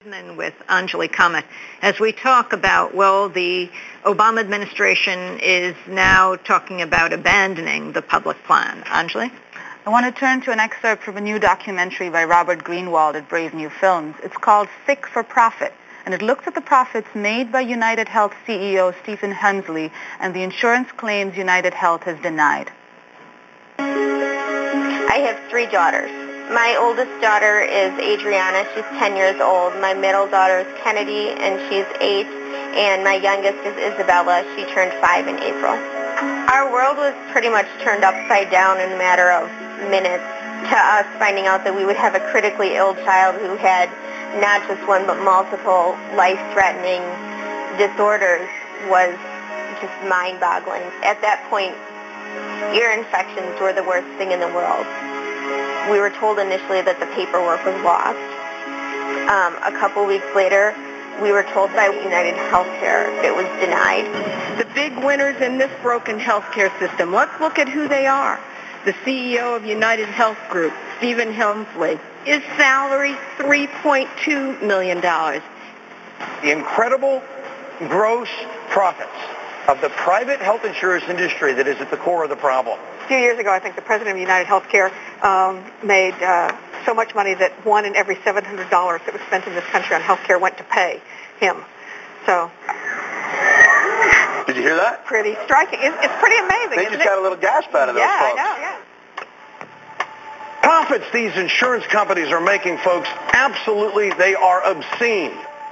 And with Anjali Kamath, as we talk about, well, the Obama administration is now talking about abandoning the public plan. Anjali? I want to turn to an excerpt from a new documentary by Robert Greenwald at Brave New Films. It's called Sick for Profit, and it looks at the profits made by United Health CEO Stephen Hemsley and the insurance claims United Health has denied. I have 3 daughters. My oldest daughter is Adriana. She's 10 years old. My middle daughter is Kennedy, and she's 8. And my youngest is Isabella. She turned 5 in April. Our world was pretty much turned upside down in a matter of minutes to us finding out that we would have a critically ill child who had not just one but multiple life-threatening disorders was just mind-boggling. At that point, ear infections were the worst thing in the world. We were told initially that the paperwork was lost. A couple weeks later, we were told by United Healthcare it was denied. The big winners in this broken healthcare system, let's look at who they are. The CEO of United Health Group, Stephen Hemsley, his salary $3.2 million. The incredible gross profits of the private health insurance industry that is at the core of the problem. A few years ago, I think the president of United Healthcare made so much money that $1 in every $700 that was spent in this country on healthcare went to pay him. So, did you hear that? Pretty striking. It's pretty amazing. They just got a little gasp out of those folks. Yeah, I know. Yeah. Profits these insurance companies are making, folks, absolutely, they are obscene.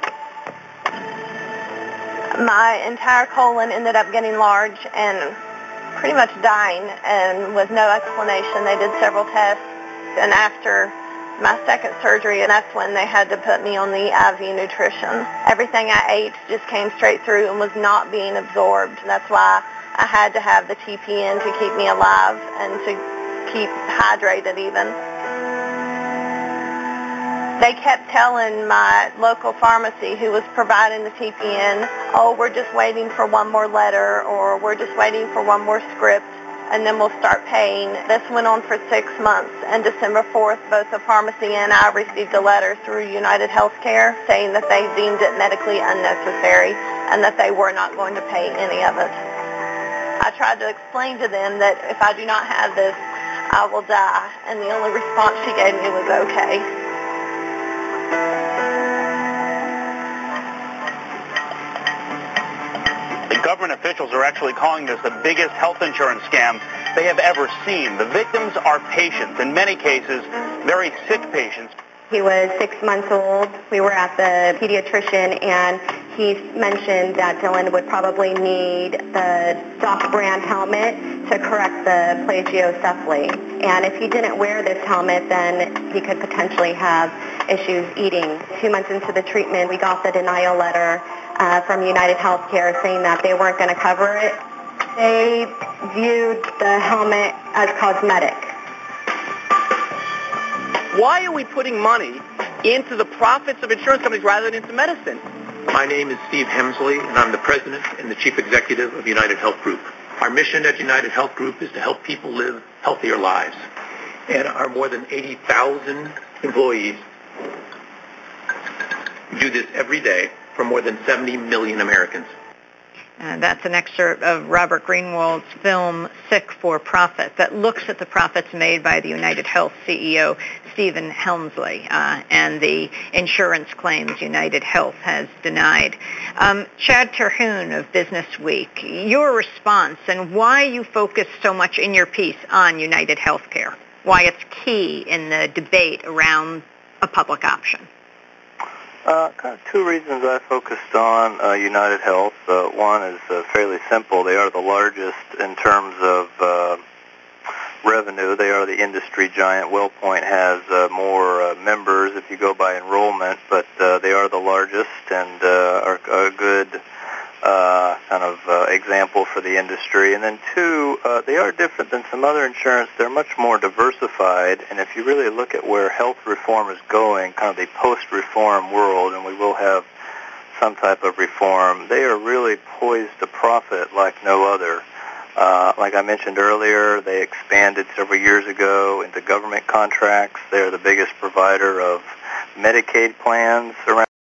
My entire colon ended up getting large and pretty much dying, and with no explanation. They did several tests, and after my second surgery, and that's when they had to put me on the IV nutrition. Everything I ate just came straight through and was not being absorbed. And that's why I had to have the TPN to keep me alive and to keep hydrated even. They kept telling my local pharmacy who was providing the TPN, oh, we're just waiting for one more letter, or we're just waiting for one more script, and then we'll start paying. This went on for 6 months, and December 4th, both the pharmacy and I received a letter through United Healthcare saying that they deemed it medically unnecessary and that they were not going to pay any of it. I tried to explain to them that if I do not have this, I will die, and the only response she gave me was okay. The government officials are actually calling this the biggest health insurance scam they have ever seen. The victims are patients, in many cases, very sick patients. He was 6 months old. We were at the pediatrician, and he mentioned that Dylan would probably need the Doc brand helmet to correct the plagiocephaly. And if he didn't wear this helmet, then he could potentially have issues eating. 2 months into the treatment, we got the denial letter from United Healthcare saying that they weren't going to cover it. They viewed the helmet as cosmetic. Why are we putting money into the profits of insurance companies rather than into medicine? My name is Steve Hemsley, and I'm the president and the chief executive of United Health Group. Our mission at United Health Group is to help people live healthier lives. And our more than 80,000 employees do this every day for more than 70 million Americans. That's an excerpt of Robert Greenwald's film, Sick for Profit, that looks at the profits made by the United Health CEO, Stephen Hemsley, and the insurance claims United Health has denied. Chad Terhune of Business Week, your response and why you focus so much in your piece on United Healthcare, why it's key in the debate around a public option. Kind of 2 reasons I focused on United Health. One is fairly simple. They are the largest in terms of revenue. They are the industry giant. WellPoint has more members if you go by enrollment, but they are the largest and are a good kind of example for the industry. And then 2, they are different than some other insurance. They're much more diversified, and if you really look at where health reform is going, kind of the post-reform world, and we will have some type of reform, they are really poised to profit like no other. Like I mentioned earlier, they expanded several years ago into government contracts. They're the biggest provider of Medicaid plans around